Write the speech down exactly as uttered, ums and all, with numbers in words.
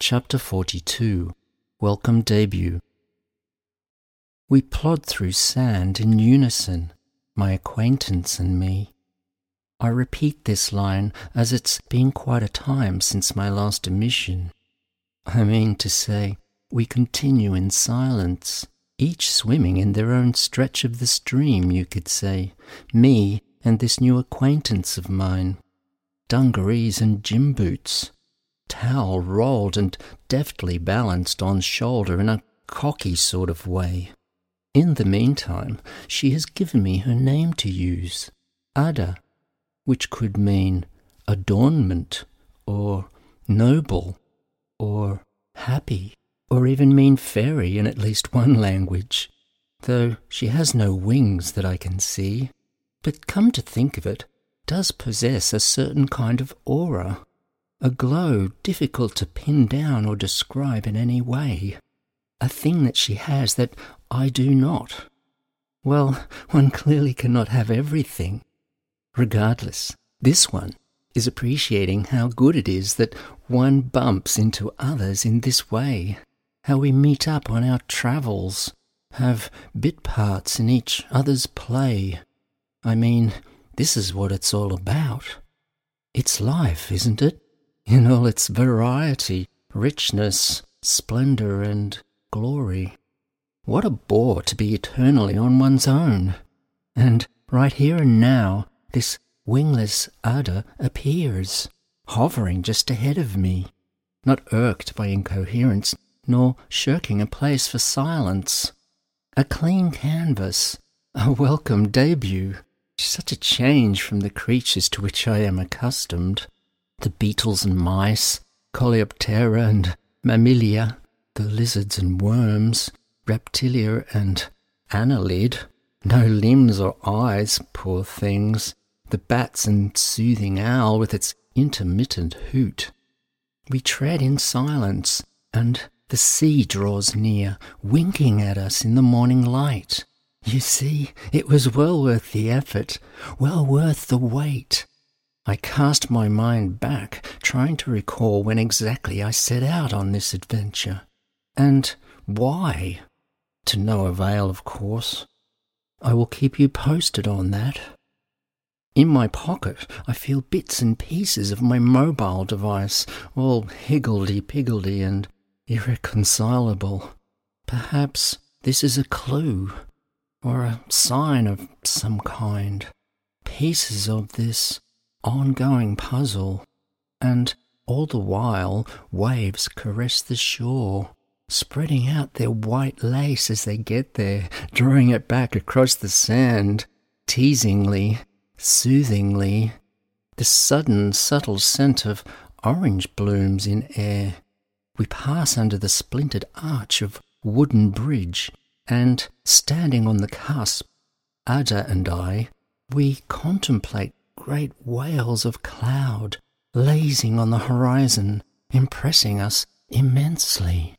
Chapter forty-two. Welcome Debut. We plod through sand in unison, my acquaintance and me. I repeat this line as it's been quite a time since my last emission. I mean to say, we continue in silence, each swimming in their own stretch of the stream, you could say, me and this new acquaintance of mine. Dungarees and gym boots, towel rolled and deftly balanced on shoulder in a cocky sort of way. In the meantime, she has given me her name to use, Ada, which could mean adornment, or noble, or happy, or even mean fairy in at least one language, though she has no wings that I can see, but come to think of it, does possess a certain kind of aura, a glow difficult to pin down or describe in any way, a thing that she has that I do not. Well, one clearly cannot have everything. Regardless, this one is appreciating how good it is that one bumps into others in this way, how we meet up on our travels, have bit parts in each other's play. I mean, this is what it's all about. It's life, isn't it? In all its variety, richness, splendour and glory. What a bore to be eternally on one's own. And right here and now, this wingless Ada appears, hovering just ahead of me, not irked by incoherence, nor shirking a place for silence. A clean canvas, a welcome debut. Such a change from the creatures to which I am accustomed. The beetles and mice, Coleoptera and Mammalia, the lizards and worms, Reptilia and Annelid, no limbs or eyes, poor things, the bats and soothing owl with its intermittent hoot. We tread in silence, and the sea draws near, winking at us in the morning light. You see, it was well worth the effort, well worth the wait. I cast my mind back, trying to recall when exactly I set out on this adventure. And why? To no avail, of course. I will keep you posted on that. In my pocket, I feel bits and pieces of my mobile device, all higgledy-piggledy and irreconcilable. Perhaps this is a clue, or a sign of some kind. Pieces of this ongoing puzzle, and all the while waves caress the shore, spreading out their white lace as they get there, drawing it back across the sand, teasingly, soothingly, the sudden subtle scent of orange blooms in air. We pass under the splintered arch of wooden bridge, and, standing on the cusp, Ada and I, we contemplate great whales of cloud lazing on the horizon, impressing us immensely.